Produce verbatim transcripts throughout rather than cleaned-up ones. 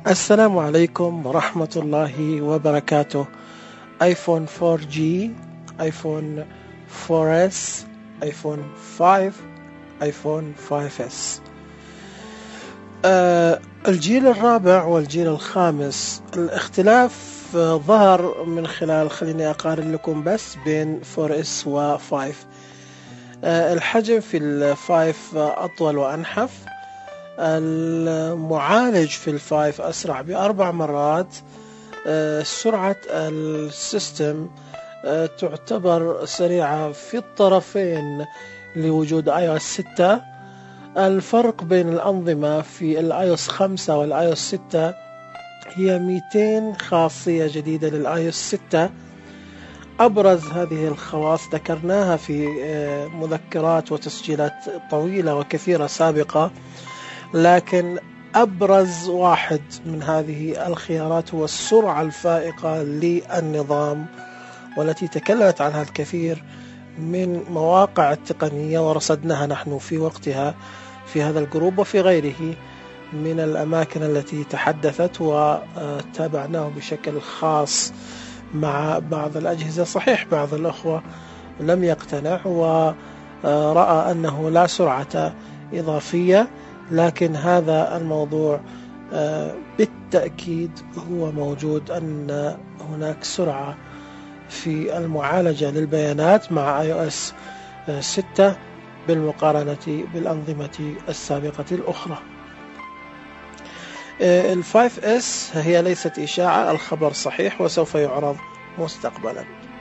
السلام عليكم ورحمة الله وبركاته. ايفون فور جي، ايفون فور اس، ايفون فايف، ايفون فايف اس. آه الجيل الرابع والجيل الخامس، الاختلاف آه ظهر من خلال، خليني أقارن لكم بس بين فور اس و فايف. آه الحجم في الفايف أطول وأنحف. المعالج في الفايف أسرع بأربع مرات. آه سرعة السيستم آه تعتبر سريعة في الطرفين لوجود اي او اس ستة. الفرق بين الأنظمة في الاي او اس خمسة والاي او اس ستة هي مئتين خاصية جديدة للاي او اس ستة. أبرز هذه الخواص ذكرناها في مذكرات وتسجيلات طويلة وكثيرة سابقة، لكن أبرز واحد من هذه الخيارات هو السرعة الفائقة للنظام، والتي تكلمت عنها الكثير من مواقع التقنية ورصدناها نحن في وقتها في هذا الجروب وفي غيره من الأماكن التي تحدثت وتابعناه بشكل خاص مع بعض الأجهزة. صحيح بعض الأخوة لم يقتنع ورأى أنه لا سرعة إضافية، لكن هذا الموضوع بالتأكيد هو موجود، أن هناك سرعة في المعالجة للبيانات مع اي او اس ستة بالمقارنة بالأنظمة السابقة الأخرى. الفايف اس هي ليست إشاعة، الخبر صحيح وسوف يعرض مستقبلا.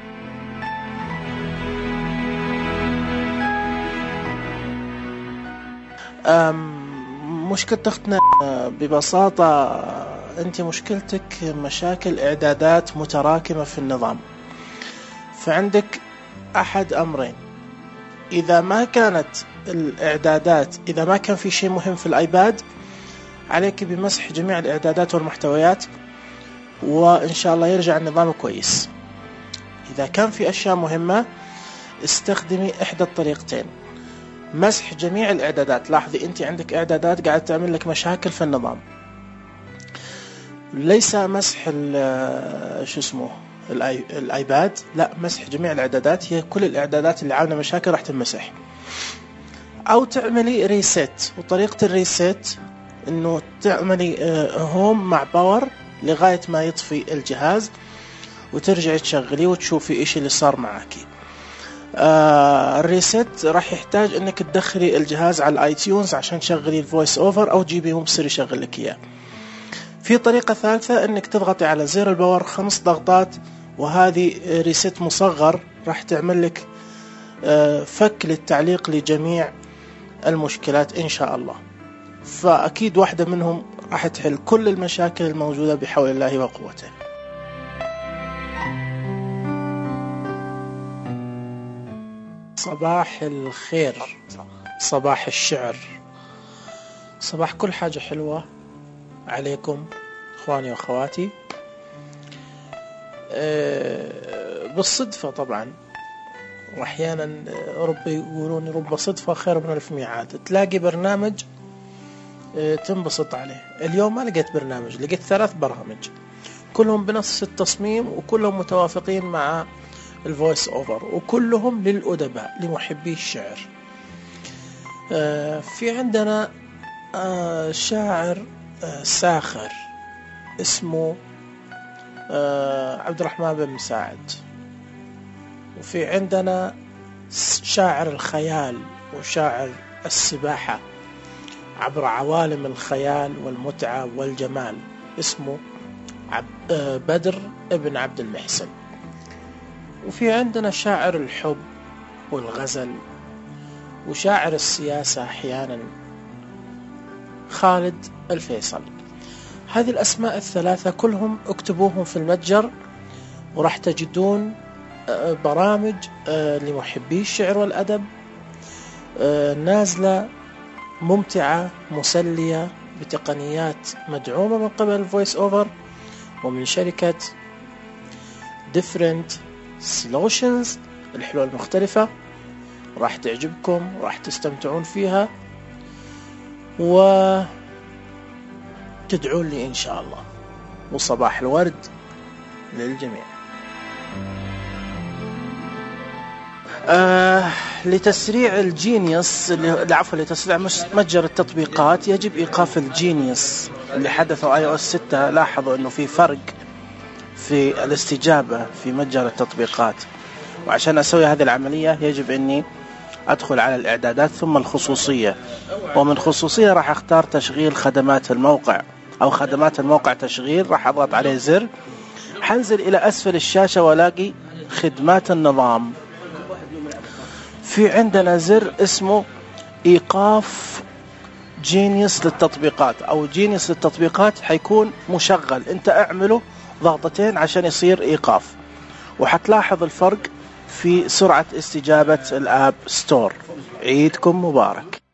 مشكلة أختنا ببساطة، أنت مشكلتك مشاكل إعدادات متراكمة في النظام. فعندك أحد أمرين: إذا ما كانت الإعدادات، إذا ما كان في شيء مهم في الآيباد، عليك بمسح جميع الإعدادات والمحتويات وإن شاء الله يرجع النظام كويس. إذا كان في أشياء مهمة، استخدمي إحدى الطريقتين: مسح جميع الإعدادات. لاحظي أنت عندك إعدادات قاعد تعمل لك مشاكل في النظام، ليس مسح شو اسمه الآي... الآيباد، لا، مسح جميع الإعدادات. هي كل الإعدادات اللي عاملة مشاكل راح تمسح. أو تعملي ريسيت، وطريقة الريسيت إنه تعملي هوم مع باور لغاية ما يطفي الجهاز، وترجعي تشغليه وتشوفي إيش اللي صار معاكي. آه الريسيت راح يحتاج إنك تدخلي الجهاز على الآي تيونز عشان تشغلي الفويس أوفر، أو تجيبي مبصر يشغل لك إياه. في طريقة ثالثة إنك تضغطي على زر الباور خمس ضغطات، وهذه ريسيت مصغر راح تعمل لك فك للتعليق لجميع المشكلات إن شاء الله. فأكيد واحدة منهم راح تحل كل المشاكل الموجودة بحول الله وقوته. صباح الخير، صباح الشعر، صباح كل حاجة حلوة عليكم اخواني واخواتي. أه بالصدفة طبعا، واحيانا رب يقولون رب صدفة خير من الف ميعاد. تلاقي برنامج أه تنبسط عليه. اليوم ما لقيت برنامج، لقيت ثلاث برامج كلهم بنفس التصميم، وكلهم متوافقين مع الفويس اوفر، وكلهم للأدباء لمحبي الشعر. أه في عندنا أه شاعر أه ساخر اسمه أه عبد الرحمن بن مساعد، وفي عندنا شاعر الخيال وشاعر السباحة عبر عوالم الخيال والمتعة والجمال اسمه عب أه بدر ابن عبد المحسن. وفي عندنا شاعر الحب والغزل وشاعر السياسة أحيانا خالد الفيصل. هذه الأسماء الثلاثة كلهم اكتبوهم في المتجر، وراح تجدون برامج لمحبي الشعر والأدب نازلة ممتعة مسلية بتقنيات مدعومة من قبل الفويس أوفر ومن شركة Different Solutions الحلول المختلفة. راح تعجبكم، راح تستمتعون فيها. و تدعون لي إن شاء الله. وصباح الورد للجميع. آه لتسريع الجينيوس اللي عفوا لتسريع متجر التطبيقات يجب إيقاف الجينيوس. اللي حدثوا آي أو إس ستة لاحظوا أنه في فرق في الاستجابة في متجر التطبيقات، وعشان أسوي هذه العملية يجب أني أدخل على الإعدادات ثم الخصوصية، ومن خصوصية راح أختار تشغيل خدمات الموقع أو خدمات الموقع تشغيل، راح أضغط عليه زر، حنزل إلى أسفل الشاشة ولاقي خدمات النظام. في عندنا زر اسمه إيقاف جينيوس للتطبيقات أو جينيوس للتطبيقات، حيكون مشغل، أنت أعمله ضغطتين عشان يصير إيقاف، وحتلاحظ الفرق في سرعة استجابة الآب ستور. عيدكم مبارك.